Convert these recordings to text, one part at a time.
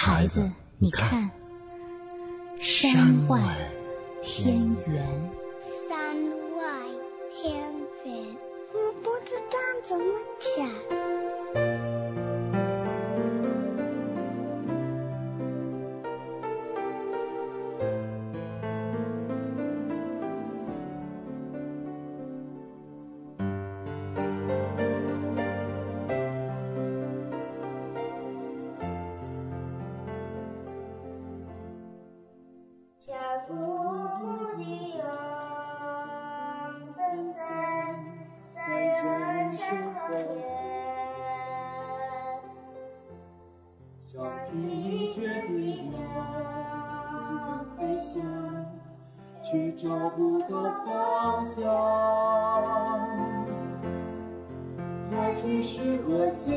孩子，你看，山外天圆。 山外天圆，我不知道怎么讲。 去找不到方向，爱只是和心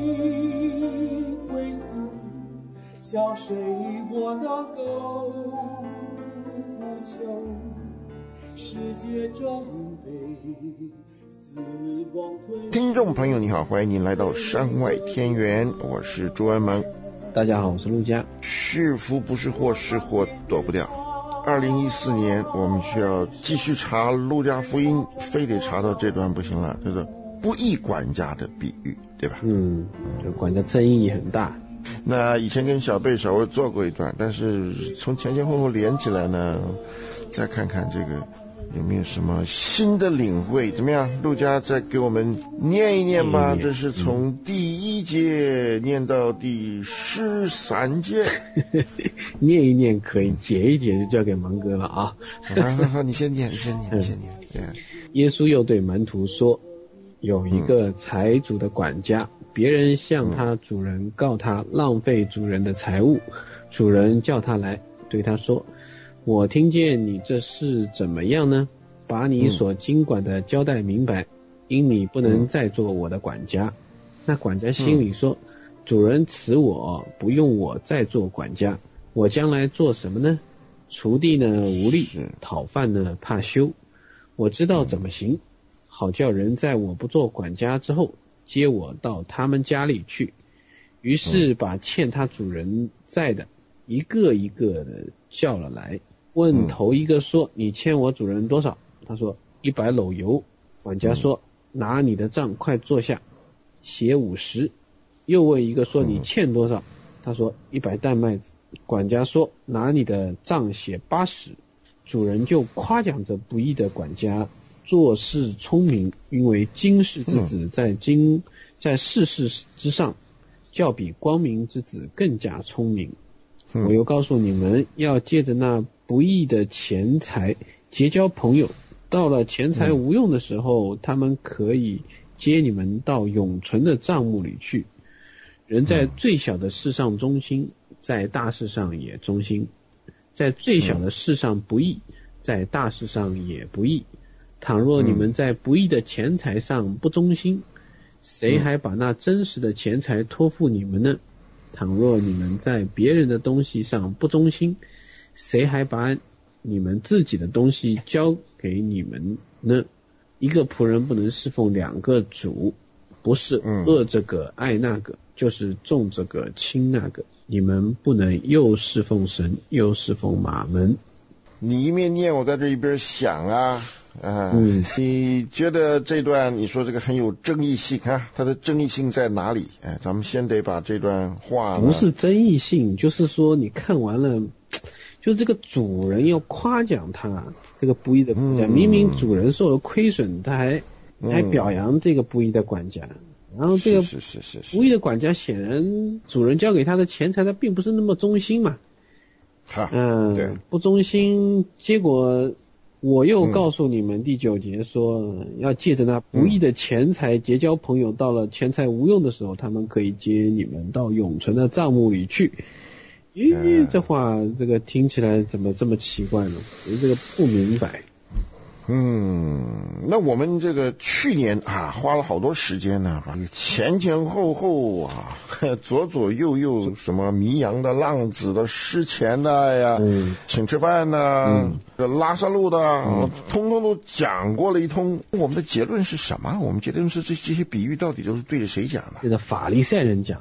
归宿，向谁我能够呼求？世界正被死亡吞噬。 听众朋友你好，欢迎您来到山外天圆，我是朱文萌。 大家好，我是陆家。 是福不是祸，是祸躲不掉。2014年我们需要继续查路加福音，非得查到这段不行了，就是不义管家的比喻，对吧？ 这管家争议很大。 那以前跟小贝稍微做过一段，但是从前前后后连起来呢，再看看这个有没有什么新的领会？怎么样？陆家再给我们念一念吧。这是从第1节念到第13节。 念一念可以，解一解就交给蒙哥了啊。 好，你先念。 耶稣又对门徒说，有一个财主的管家，别人向他主人告他浪费主人的财物，主人叫他来，对他说，我听见你这事怎么样呢？把你所经管的交代明白，因你不能再做我的管家。那管家心里说，主人辞我，不用我再做管家，我将来做什么呢？锄地呢无力，讨饭呢怕羞。我知道怎么行，好叫人在我不做管家之后，接我到他们家里去。于是把欠他主人债的一个一个的叫了来，问头一个说，你欠我主人多少？他说100篓油。管家说，拿你的账快坐下，写50。又问一个说，你欠多少？他说100担麦子。管家说，拿你的账写80。主人就夸奖这不义的管家做事聪明，因为今世之子在世事之上，较比光明之子更加聪明。我又告诉你们，要借着那不义的钱财结交朋友，到了钱财无用的时候，他们可以接你们到永存的账目里去。人在最小的事上忠心，在大事上也忠心；在最小的事上不义，在大事上也不义。倘若你们在不义的钱财上不忠心，谁还把那真实的钱财托付你们呢？倘若你们在别人的东西上不忠心，谁还把你们自己的东西交给你们呢？一个仆人不能侍奉2个主，不是恶这个爱那个，就是重这个轻那个。你们不能又侍奉神又侍奉马门。 你一面念，我在这一边想你觉得这段你说这个很有争议性啊？它的争议性在哪里？咱们先得把这段话不是争议性，就是说你看完了，就这个主人要夸奖他这个不义的管家，明明主人受了亏损，他还表扬这个不义的管家。然后这个不义的管家显然主人交给他的钱财他并不是那么忠心嘛。对，不忠心，结果我又告诉你们第9节说，要借着那不义的钱财结交朋友，到了钱财无用的时候，他们可以接你们到永存的账目里去。这话这个听起来怎么这么奇怪呢？这个不明白。 那我们这个去年花了好多时间呢，前前后后左左右右什么迷羊的、浪子的、失钱的呀，请吃饭的，拉萨路的，通通都讲过了一通。我们的结论是什么？我们结论是这些比喻到底都是对着谁讲的？ 对着法利赛人讲的。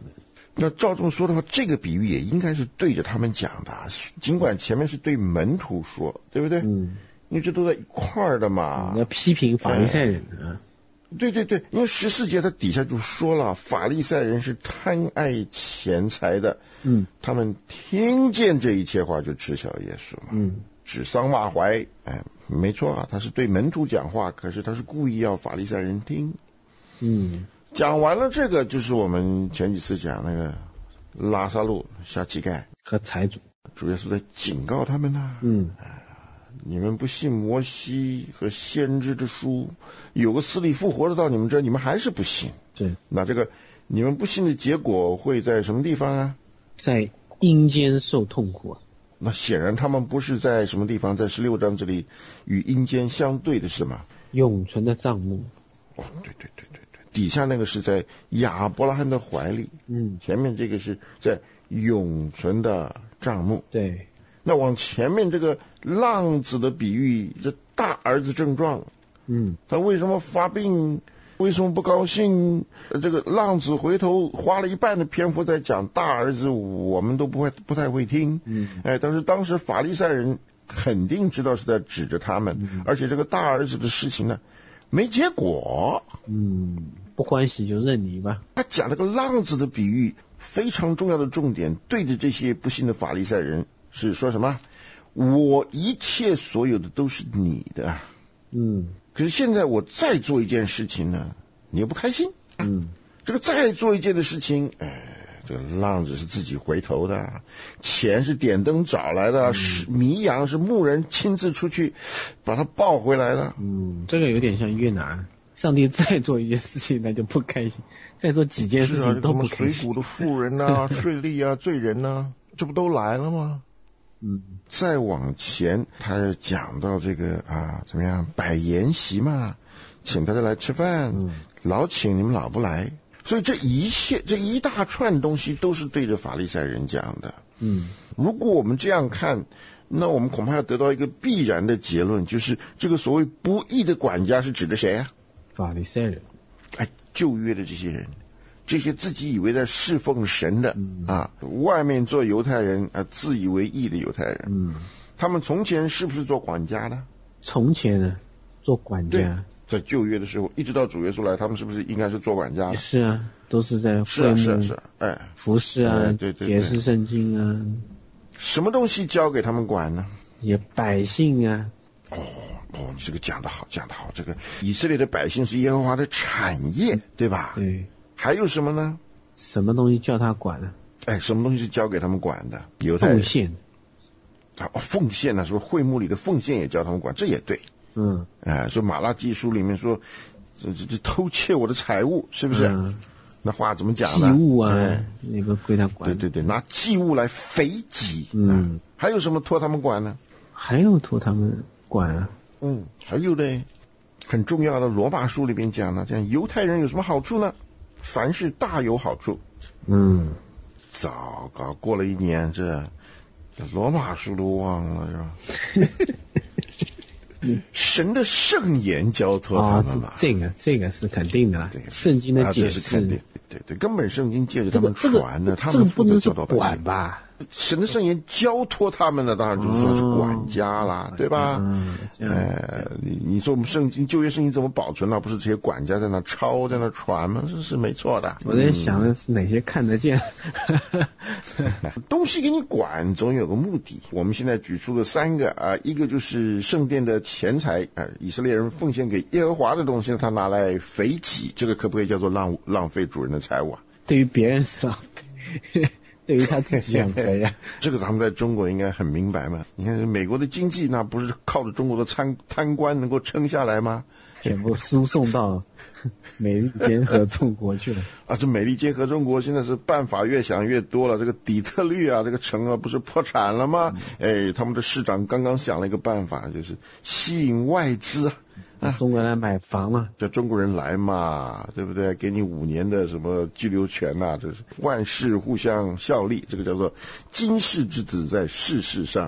那照这么说的话，这个比喻也应该是对着他们讲的，尽管前面是对门徒说，对不对？因为这都在一块儿的嘛。 要批评法利赛人啊。 对对对，因为14节他底下就说了，法利赛人是贪爱钱财的。他们听见这一切话就耻笑耶稣嘛。指桑骂槐，没错啊，他是对门徒讲话，可是他是故意要法利赛人听。讲完了这个，就是我们前几次讲那个拉撒路下乞丐和财主， 主耶稣在警告他们呢。你们不信摩西和先知的书，有个死里复活的到你们这儿，你们还是不信。 对， 那这个你们不信的结果会在什么地方啊？ 在阴间受痛苦啊。 那显然他们不是在什么地方，在16章这里与阴间相对的是吗？ 永存的帐幕。 对，底下那个是在亚伯拉罕的怀里。前面这个是在永存的帐幕。 对。 那往前面这个浪子的比喻，这大儿子症状，他为什么发病？为什么不高兴？这个浪子回头花了一半的篇幅在讲大儿子，我们都不太会听。但是当时法利赛人肯定知道是在指着他们，而且这个大儿子的事情呢，没结果。 不欢喜就认你吧。 他讲这个浪子的比喻非常重要的重点，对着这些不信的法利赛人是说什么？我一切所有的都是你的。可是现在我再做一件事情呢，你又不开心。这个再做一件的事情，这个浪子是自己回头的，钱是点灯找来的，迷羊是牧人亲自出去把他抱回来的。 这个有点像约拿，上帝再做一件事情他就不开心，再做几件事情都不开心。 水谷的妇人啊，税吏啊，罪人啊，这不都来了吗？再往前他讲到这个怎么样摆筵席嘛，请大家来吃饭，老请你们老不来。所以这一切这一大串东西都是对着法利赛人讲的。如果我们这样看，那我们恐怕要得到一个必然的结论，就是这个所谓不义的管家是指的谁啊？ 法利赛人。 旧约的这些人，这些自己以为在侍奉神的外面做犹太人自以为义的犹太人。他们从前是不是做管家的？ 从前呢，做管家。 在旧约的时候，一直到主耶稣来，他们是不是应该是做管家的？ 是啊，都是在是服侍啊，解释圣经啊。 什么东西交给他们管呢？ 也百姓啊。 你这个讲得好，这个以色列的百姓是耶和华的产业，对吧？ 对。 还有什么呢？ 什么东西叫他管呢？ 什么东西是交给他们管的？犹太人奉献。 奉献呢？是不是会幕里的奉献也叫他们管？这也对。说马拉基书里面说，这偷窃我的财物，是不是？那话怎么讲呢？ 祭物啊，那个归他管。 对，拿祭物来肥己。还有什么托他们管呢？ 还有托他们管啊。 还有呢，很重要的罗马书里边讲呢，这样犹太人有什么好处呢？凡事大有好处。糟糕，过了1年，这罗马书都忘了，是吧？神的圣言交托他们了。 这个是肯定的啦。圣经的解释是肯定，对，根本圣经借着他们传的，他们负责教导百姓。 管吧。 神的圣言交托他们的，当然就算是管家啦，对吧？你说我们圣经旧约圣经怎么保存呢？不是这些管家在那抄，在那传吗？这是没错的。 我在想的是哪些看得见。 东西给你管，总有个目的。我们现在举出了3个一个就是圣殿的钱财以色列人奉献给耶和华的东西，他拿来肥己，这个可不可以叫做浪费主人的财物啊？ 对于别人是浪费。对于他自己很可以。 这个咱们在中国应该很明白嘛。你看美国的经济那不是靠着中国的贪官能够撑下来吗？ 全部输送到美利坚合众国去了。 这美利坚合众国现在是办法越想越多了。这个底特律这个城不是破产了吗？他们的市长刚刚想了一个办法，就是吸引外资。 中国人来买房嘛， 叫中国人来嘛，对不对？给你5年的什么居留权这是万事互相效力，这个叫做今世之子在世事上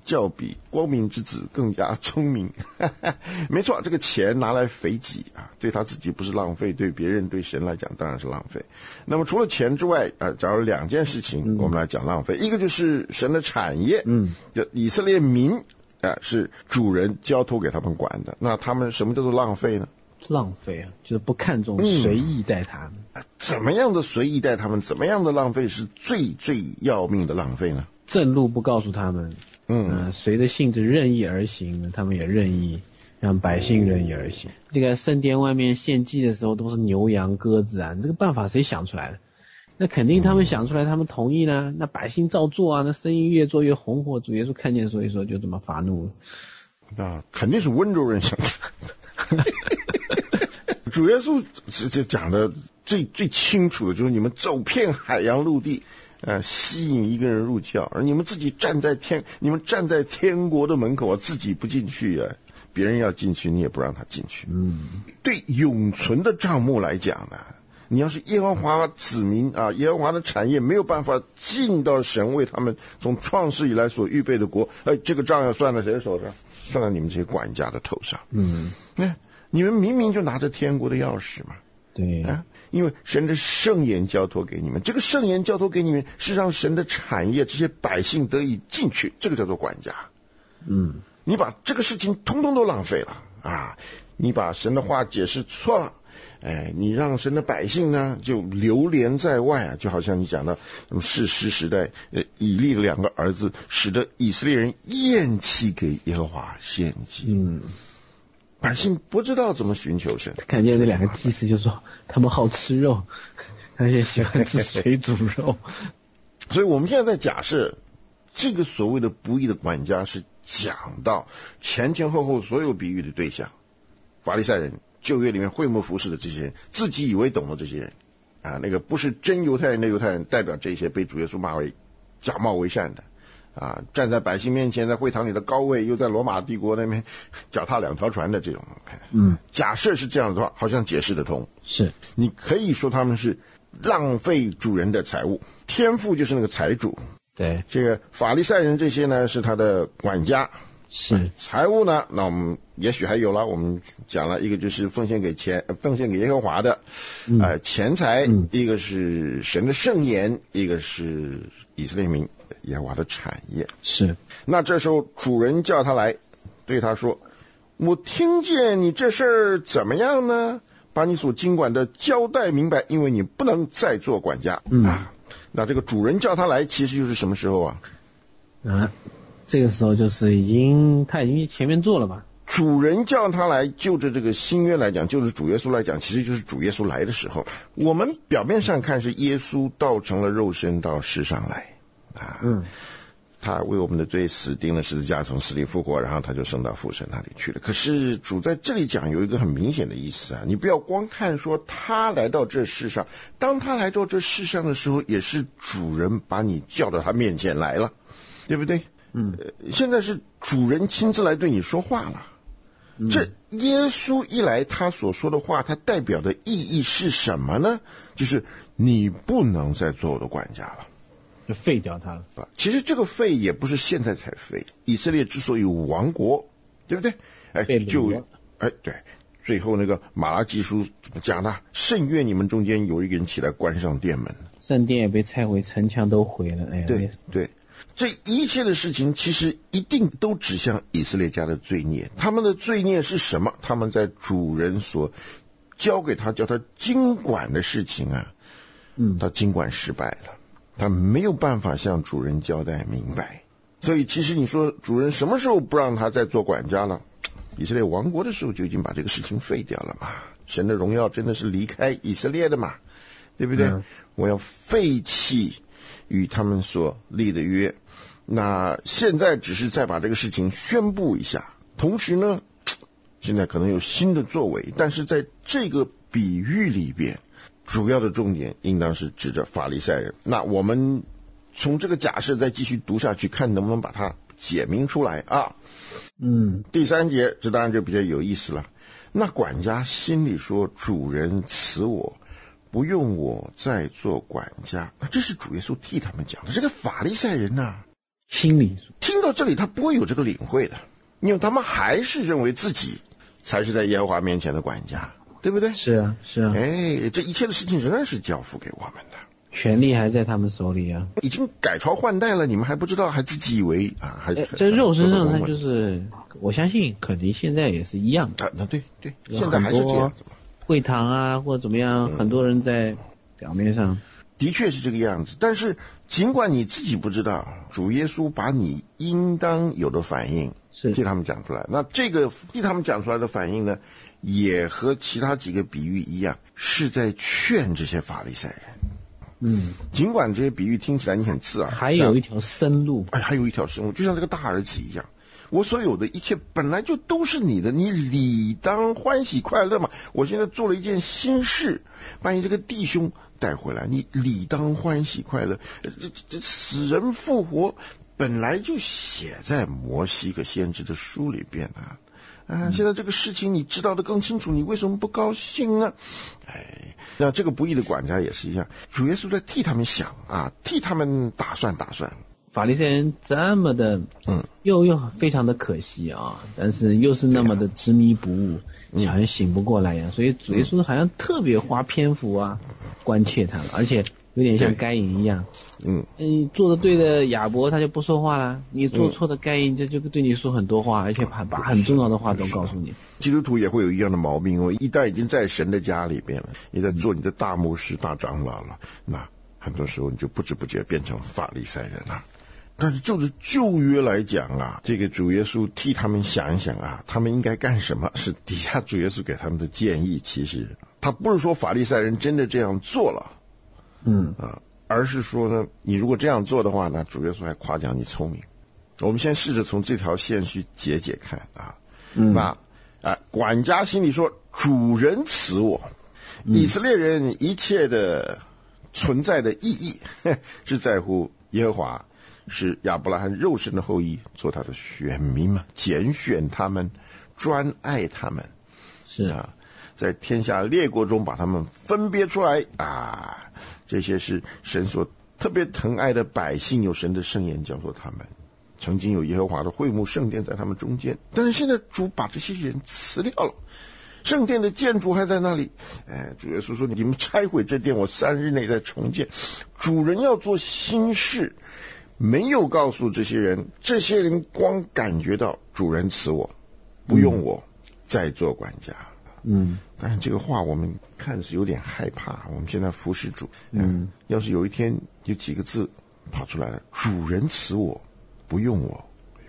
较比光明之子更加聪明。没错，这个钱拿来肥己啊，对他自己不是浪费，对别人对神来讲当然是浪费。那么除了钱之外假如2件事情我们来讲浪费，一个就是神的产业，就以色列民是主人交托给他们管的，那他们什么叫做浪费呢？ 浪费就是不看重，随意待他们。 怎么样的随意待他们，怎么样的浪费是最要命的浪费呢？ 正路不告诉他们，随着性子任意而行，他们也任意让百姓任意而行。这个圣殿外面献祭的时候都是牛羊鸽子这个办法谁想出来的？那肯定他们想出来，他们同意呢，那百姓照做那生意越做越红火，主耶稣看见，所以说就这么发怒了。 那肯定是温州人想出来的。主耶稣这讲的最清楚的就是你们走遍海洋陆地吸引一个人入教，而你们自己站在天国的门口自己不进去别人要进去你也不让他进去。对永存的帐幕来讲呢，你要是耶和华子民耶和华的产业没有办法进到神为他们从创世以来所预备的国，这个账要算在谁的手上？算在你们这些管家的头上。你们明明就拿着天国的钥匙嘛。 对因为神的圣言交托给你们，这个圣言交托给你们是让神的产业这些百姓得以进去，这个叫做管家。你把这个事情通通都浪费了你把神的话解释错了，你让神的百姓呢就流连在外就好像你讲的士师时代以利的2个儿子使得以色列人厌弃给耶和华献祭。百姓不知道怎么寻求神， 看见那2个祭司就说他们好吃肉，而且喜欢吃水煮肉。 所以我们现在在假设这个所谓的不义的管家是讲到前后所有比喻的对象，法利赛人，旧约里面会幕服侍的这些人，自己以为懂的这些人那个不是真犹太人的犹太人，代表这些被主耶稣骂为假冒为善的站在百姓面前，在会堂里的高位，又在罗马帝国那边脚踏2条船的这种假设是这样的话，好像解释得通。 是你可以说他们是浪费主人的财物，天父就是那个财主， 对， 这个法利赛人这些呢是他的管家， 是财物呢，那我们也许还有了，我们讲了一个就是奉献给耶和华的钱财，一个是神的圣言，一个是以色列民耶和华的产业。 是那这时候主人叫他来，对他说，我听见你这事儿怎么样呢？把你所经管的交代明白，因为你不能再做管家那这个主人叫他来其实就是什么时候这个时候就是他已经前面做了吧。 主人叫他来，就着这个新约来讲，就是主耶稣来讲，其实就是主耶稣来的时候。我们表面上看是耶稣道成了肉身到世上来他为我们的罪死，钉了十字架，从死里复活，然后他就升到父神那里去了。可是主在这里讲有一个很明显的意思你不要光看说他来到这世上，当他来到这世上的时候，也是主人把你叫到他面前来了，对不对？现在是主人亲自来对你说话了。这耶稣一来，他所说的话，他代表的意义是什么呢？就是你不能再做我的管家了， 就废掉他了。 其实这个废也不是现在才废，以色列之所以亡国，对不对？对，最后那个马拉基书怎么讲的？甚愿你们中间有一个人起来关上殿门， 圣殿也被拆毁，城墙都毁了。 对，这一切的事情其实一定都指向以色列家的罪孽。他们的罪孽是什么？他们在主人所交给他叫他经管的事情他经管失败了，他没有办法向主人交代明白。所以其实你说主人什么时候不让他再做管家了？以色列亡国的时候就已经把这个事情废掉了嘛。神的荣耀真的是离开以色列的嘛，对不对？我要废弃与他们所立的约。那现在只是再把这个事情宣布一下，同时呢现在可能有新的作为，但是在这个比喻里边，主要的重点应当是指着法利赛人。那我们从这个假设再继续读下去，看能不能把它解明出来第3节，这当然就比较有意思了。那管家心里说，主人辞我，不用我再做管家。那这是主耶稣替他们讲的。这个法利赛人心理书。 听到这里他不会有这个领会的，因为他们还是认为自己才是在耶和华面前的管家，对不对？ 是啊，是啊。 这一切的事情仍然是交付给我们的， 权力还在他们手里啊。 已经改朝换代了，你们还不知道，还自己以为啊，还是在肉身上，他就是我相信肯定现在也是一样的。 那对，现在还是这样子。 会堂啊，或者怎么样，很多人在表面上的确是这个样子。但是尽管你自己不知道，主耶稣把你应当有的反应替他们讲出来。那这个替他们讲出来的反应呢，也和其他几个比喻一样，是在劝这些法利赛人。尽管这些比喻听起来你很刺耳， 还有一条生路， 还有一条生路，就像这个大儿子一样。我所有的一切本来就都是你的，你理当欢喜快乐嘛。我现在做了一件新事，把你这个弟兄带回来，你理当欢喜快乐。这死人复活本来就写在摩西和先知的书里边现在这个事情你知道的更清楚，你为什么不高兴呢？那这个不义的管家也是一样，主耶稣在替他们想替他们打算。 法利赛人这么的又非常的可惜但是又是那么的执迷不悟，好像醒不过来呀。所以主耶稣好像特别花篇幅关切他们，而且有点像该隐一样。你做的对的亚伯他就不说话了，你做错的该隐就对你说很多话，而且把很重要的话都告诉你。 基督徒也会有一样的毛病一旦已经在神的家里边了，你在做你的大牧师大长老了，那很多时候你就不知不觉变成法利赛人了。但是就是旧约来讲这个主耶稣替他们想一想他们应该干什么，是底下主耶稣给他们的建议。其实他不是说法利赛人真的这样做了而是说呢，你如果这样做的话呢，主耶稣还夸奖你聪明。我们先试着从这条线去解看那管家心里说，主人赐我以色列人一切的存在的意义是在乎耶和华是亚伯拉罕肉身的后裔，做他的选民嘛，拣选他们，专爱他们， 是在天下列国中把他们分别出来这些是神所特别疼爱的百姓，有神的圣言教唆他们。曾经有耶和华的会幕圣殿在他们中间，但是现在主把这些人辞掉了，圣殿的建筑还在那里。主耶稣说，你们拆毁这殿，我3日内再重建。主人要做新事，没有告诉这些人，这些人光感觉到主人赐我，不用我再做管家。但是这个话我们看是有点害怕。我们现在服侍主，要是有一天有几个字跑出来了，主人赐我，不用我，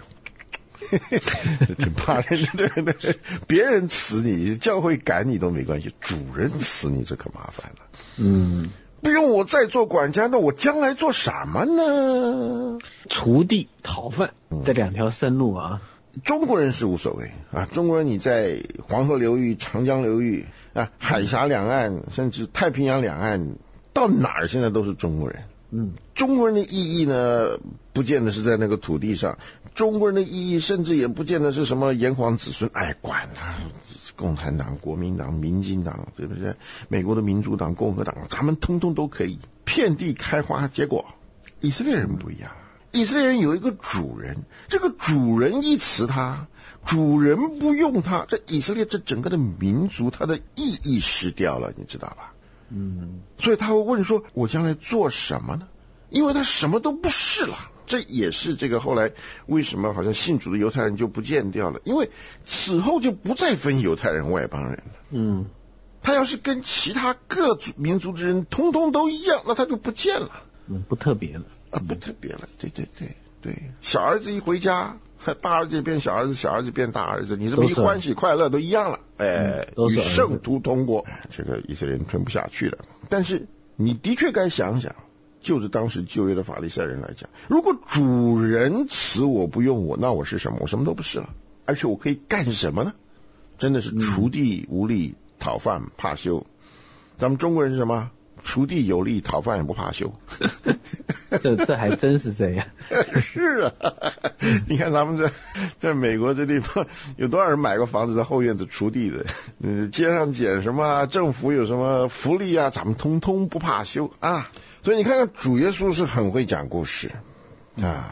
挺怕人的。别人辞你，教会赶你都没关系，主人辞你这可麻烦了。不用我再做管家，那我将来做什么呢？ 锄地讨饭，这2条生路中国人是无所谓中国人你在黄河流域、长江流域海峡两岸，甚至太平洋两岸，到哪儿现在都是中国人。中国人的意义呢，不见得是在那个土地上，中国人的意义甚至也不见得是什么炎黄子孙，管他共产党、国民党、民进党，对不对？美国的民主党、共和党，咱们通通都可以遍地开花。结果以色列人不一样，以色列人有一个主人，这个主人一辞他，主人不用他，这以色列这整个的民族，它的意义失掉了，你知道吧？所以他会问说，我将来做什么呢？因为他什么都不是了。这也是这个后来为什么好像信主的犹太人就不见掉了，因为此后就不再分犹太人外邦人了。他要是跟其他各民族之人通通都一样，那他就不见了， 不特别了不特别了。对，小儿子一回家，大儿子变小儿子，小儿子变大儿子，你这么一欢喜快乐都一样了。与圣徒同国，这个以色列人吞不下去了。但是你的确该想想，就是当时旧约的法利赛人来讲，如果主人辞我不用我，那我是什么？我什么都不是了。而且我可以干什么呢？真的是锄地无力，讨饭怕羞。咱们中国人是什么？锄地有力，讨饭也不怕羞。 这还真是这样。 是你看咱们在美国这地方，有多少人买个房子在后院子锄地的？街上捡什么，政府有什么福利咱们通通不怕羞所以你看看主耶稣是很会讲故事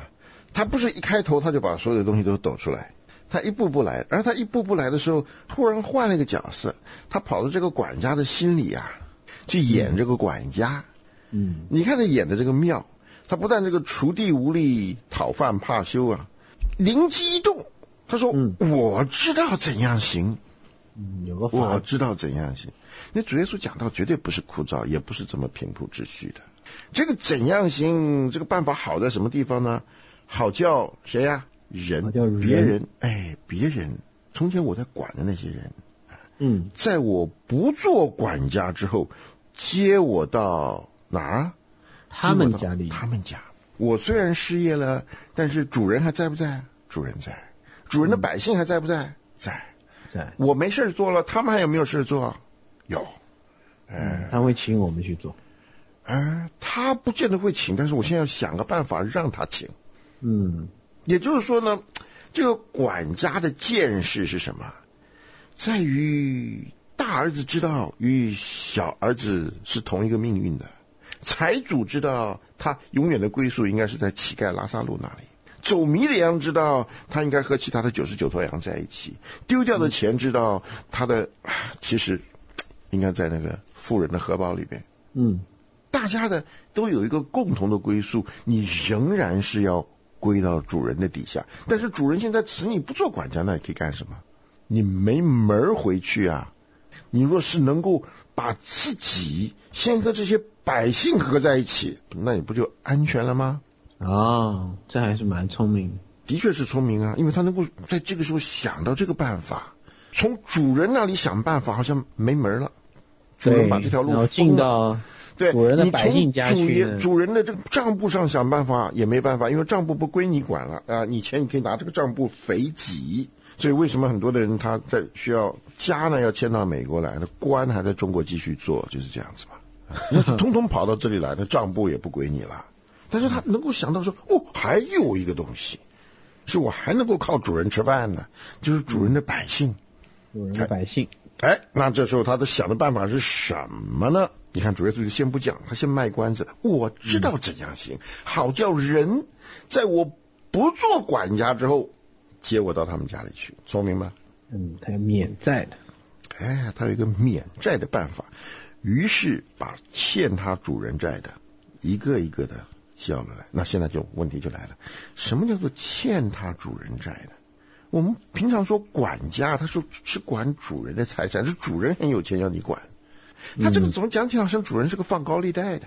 他不是一开头他就把所有的东西都抖出来，他一步步来，而他一步步来的时候，突然换了一个角色，他跑到这个管家的心里啊，去演这个管家。你看他演的这个妙，他不但这个锄地无力，讨饭怕羞啊，灵机一动，他说：“我知道怎样行。” 有个法， 我知道怎样行。那主耶稣讲到绝对不是枯燥，也不是这么平铺直叙的。这个怎样行，这个办法好在什么地方呢？好叫谁呀？人，别人，别人。从前我在管的那些人，在我不做管家之后，接我到哪儿？ 他们家里。 他们家。我虽然失业了，但是主人还在不在？主人在。主人的百姓还在不在？在。我没事做了，他们还有没有事做？有。 他会请我们去做。 他不见得会请，但是我现在要想个办法让他请。也就是说呢，这个管家的见识是什么？在于大儿子知道与小儿子是同一个命运的，财主知道他永远的归宿应该是在乞丐拉撒路那里，走迷的羊知道他应该和其他的99头羊在一起，丢掉的钱知道他的其实应该在那个富人的荷包里边。大家的都有一个共同的归宿，你仍然是要归到主人的底下。但是主人现在此你不做管家，那你可以干什么？你没门回去啊！你若是能够把自己先和这些百姓合在一起，那你不就安全了吗？ 这还是蛮聪明的。 的确是聪明啊，因为他能够在这个时候想到这个办法，从主人那里想办法好像没门了。主人把这条路封了， 进到主人的百姓家去， 主人的这个账簿上想办法也没办法，因为账簿不归你管了啊！你钱你可以拿这个账簿肥己，所以为什么很多的人他在需要家呢要迁到美国来，那官还在中国继续做，就是这样子嘛。通通跑到这里来，那账簿也不归你了。但是他能够想到说，还有一个东西，是我还能够靠主人吃饭呢，就是主人的百姓。 主人的百姓。 那这时候他的想的办法是什么呢？你看主耶稣就先不讲，他先卖关子。我知道怎样行，好叫人在我不做管家之后，接我到他们家里去，聪明吗？ 他有免债的。 他有一个免债的办法，于是把欠他主人债的一个一个的交了来。那现在就问题就来了，什么叫做欠他主人债呢？我们平常说管家，他说是管主人的财产，是主人很有钱要你管。他这个怎么讲起来好像主人是个放高利贷的？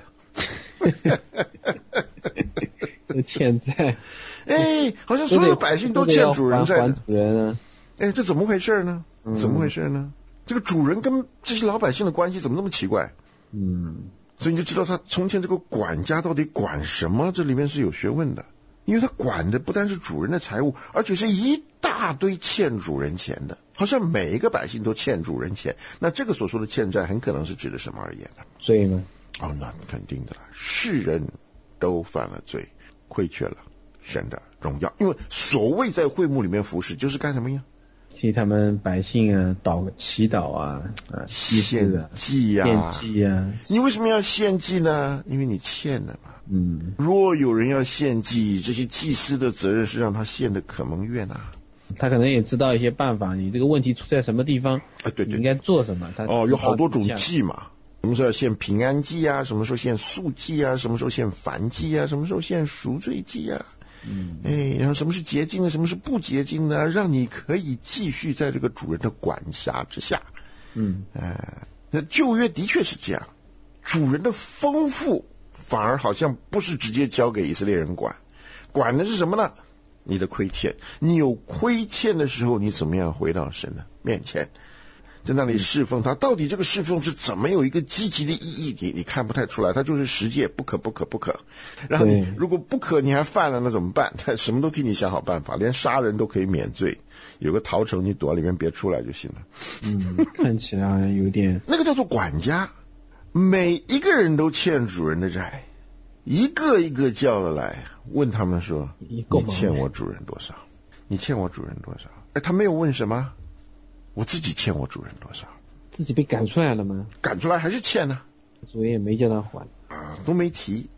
欠债。 好像所有百姓都欠主人债的。 这怎么回事呢？怎么回事呢？这个主人跟这些老百姓的关系怎么这么奇怪？所以你就知道他从前这个管家到底管什么，这里面是有学问的。因为他管的不单是主人的财物，而且是一大堆欠主人钱的，好像每一个百姓都欠主人钱。那这个所说的欠债很可能是指的什么而言呢？ 罪呢？ 那肯定的了，世人都犯了罪，亏缺了神的荣耀。因为所谓在会幕里面服侍就是干什么呀？ 替他们百姓祈祷献祭你为什么要献祭呢？因为你欠了嘛。若有人要献祭，这些祭司的责任是让他献的可蒙悦呐。 他可能也知道一些办法，你这个问题出在什么地方， 对， 你应该做什么。 有好多种祭嘛，什么时候要献平安祭啊，什么时候献素祭啊，什么时候献燔祭啊，什么时候献赎罪祭啊。然后什么是洁净的，什么是不洁净的，让你可以继续在这个主人的管辖之下。那旧约的确是这样，主人的丰富反而好像不是直接交给以色列人管的是什么呢？你的亏欠。你有亏欠的时候，你怎么样回到神的面前，在那里侍奉他？到底这个侍奉是怎么有一个积极的意义？你看不太出来，他就是十诫不可。然后你如果不可你还犯了，那怎么办？他什么都替你想好办法，连杀人都可以免罪，有个逃城你躲里面别出来就行了。 看起来好像有点那个叫做管家，每一个人都欠主人的债，一个一个叫了来，问他们说：你欠我主人多少？你欠我主人多少？他没有问什么，我自己欠我主人多少？ 自己被赶出来了吗？ 赶出来还是欠呢？ 主人也没叫他还都没提。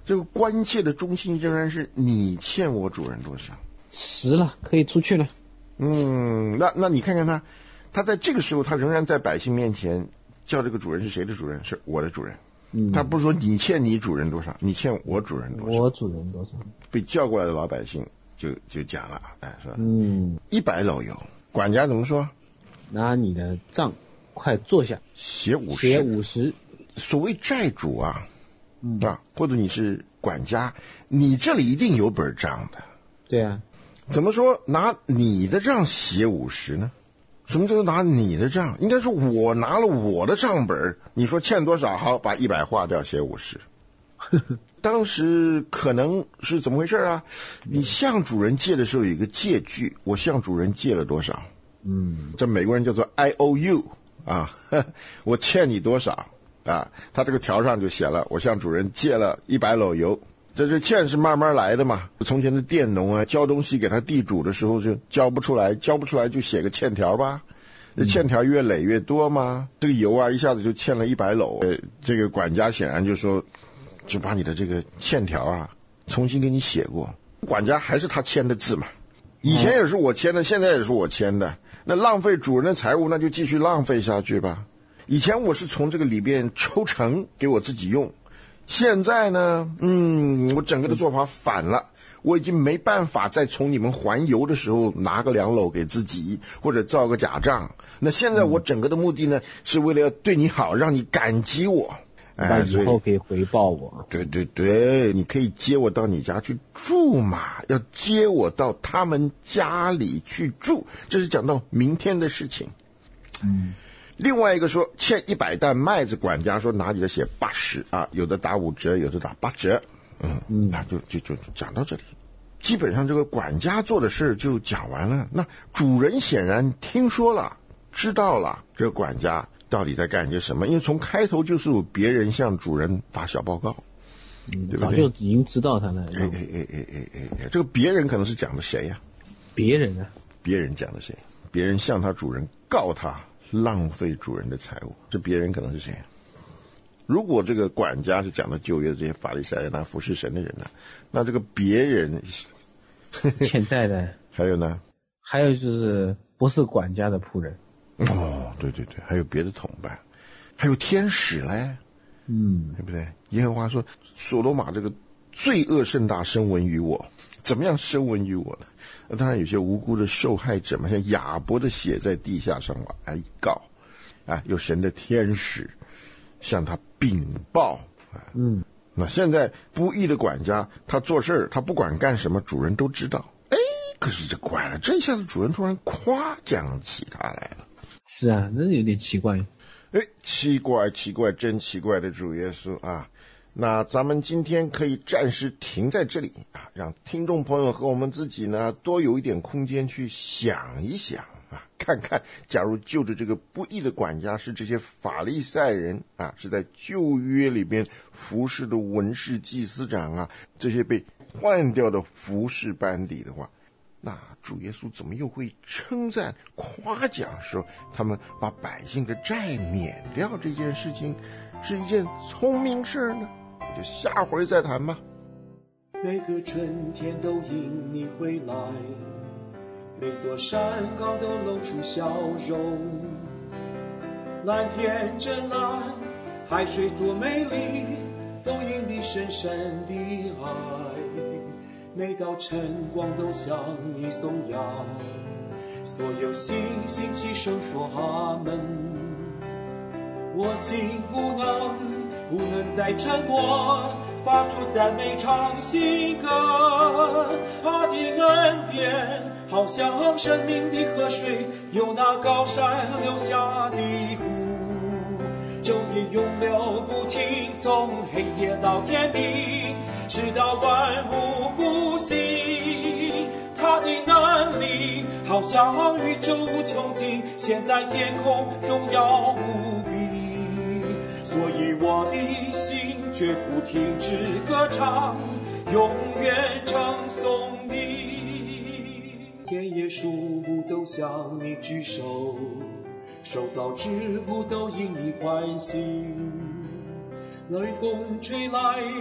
这个关切的中心仍然是你欠我主人多少 10了，可以出去了。 那你看看他在这个时候他仍然在百姓面前叫这个主人是谁的主人？是我的主人。他不是说你欠你主人多少，你欠我主人多少。 我主人多少？ 被叫过来的老百姓就讲了，是吧？100篓油，管家怎么说？ 拿你的账，快坐下， 写50。所谓债主啊，或者你是管家，你这里一定有本账的。 对啊。 怎么说拿你的账写50呢？什么叫做拿你的账？应该说我拿了我的账本，你说欠多少，好，把100划掉，写50。当时可能是怎么回事啊？你向主人借的时候有一个借据，我向主人借了多少？这美国人叫做 I owe you 啊，我欠你多少啊？他这个条上就写了，我向主人借了100篓油。这欠是慢慢来的嘛。从前的佃农啊，交东西给他地主的时候就交不出来就写个欠条吧。这欠条越累越多嘛，这个油啊一下子就欠了100篓。这个管家显然就说，就把你的这个欠条啊重新给你写过。管家还是他签的字嘛，以前也是我签的，现在也是我签的。那浪费主人的财物，那就继续浪费下去吧。以前我是从这个里边抽成给我自己用。现在呢，我整个的做法反了，我已经没办法再从你们还油的时候拿个2篓给自己，或者造个假账。那现在我整个的目的呢，是为了要对你好，让你感激我， 以后可以回报我。 对，你可以接我到你家去住嘛，要接我到他们家里去住，这是讲到明天的事情。另外一个说欠100担麦子，管家说哪里的写80啊，有的打5折，有的打8折。那就讲到这里，基本上这个管家做的事就讲完了。那主人显然听说了，知道了这个管家到底在干些什么，因为从开头就是有别人向主人打小报告，对不对？ 早就已经知道他了。 这个别人可能是讲的谁呀？ 别人讲的谁？别人向他主人告他浪费主人的财物，这别人可能是谁？如果这个管家是讲的旧约的这些法利赛人服侍神的人呢，那这个别人欠债的还有呢？ 还有就是不是管家的仆人。 对，还有别的同伴，还有天使嘞，对不对？耶和华说所罗马这个罪恶甚大，声闻于我。怎么样声闻于我呢？当然有些无辜的受害者嘛，像亚伯的血在地下上来告有神的天使向他禀报。那现在不义的管家他做事他不管干什么，主人都知道。可是这怪了，这一下子主人突然夸奖起他来了。 是啊，那有点奇怪。 奇怪，真奇怪的主耶稣啊！那咱们今天可以暂时停在这里让听众朋友和我们自己呢多有一点空间去想一想看看假如就着这个不义的管家是这些法利赛人是在旧约里边服侍的文士祭司长这些被换掉的服侍班底的话，那主耶稣怎么又会称赞夸奖说他们把百姓的债免掉这件事情是一件聪明事呢？就下回再谈吧。 每个春天都因你回来，每座山岗都露出笑容，蓝天真蓝，海水多美丽，都因你深深的爱。每道晨光都向你颂扬，所有星星齐声说阿门。我心不能再沉默，发出赞美唱新歌。他的恩典好像生命的河水，由那高山流下的湖，昼夜永流不停，从黑夜到天明，直到万物复兴。他的能力好像宇宙无穷尽，现在天空荣耀无比，所以我的心绝不停止歌唱，永远称颂你。田野树木都向你举手，受造之物都因你欢喜。雷风吹来，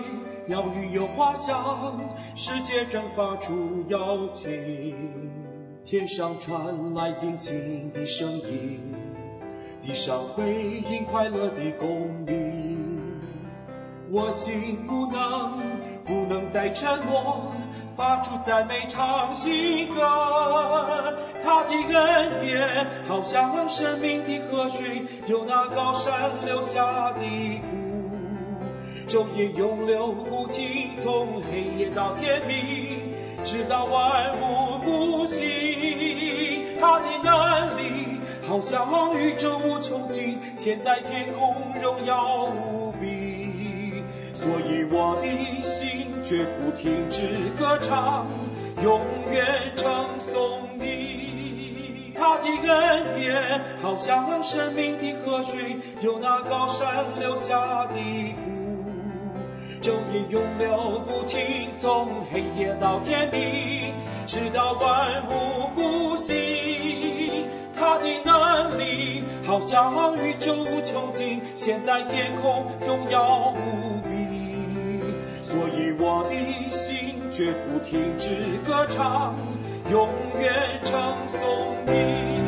鸟语有花香，世界正发出邀请，天上传来惊奇的声音，地上回应快乐的公鸣。我心不能再沉默，发出赞美唱新歌。他的恩典好像生命的河水，由那高山流下的谷，昼夜永流不停，从黑夜到天明，直到万物复兴。他的能力好像宇宙无穷尽，现在天空荣耀无比，所以我的心绝不停止歌唱，永远称颂你。他的恩典好像生命的河水，由那高山流下的谷，昼夜永流不停，从黑夜到天明，直到万物复兴。他的能力好像宇宙无穷尽，现在天空荣耀无比，所以我的心绝不停止歌唱，永远称颂你。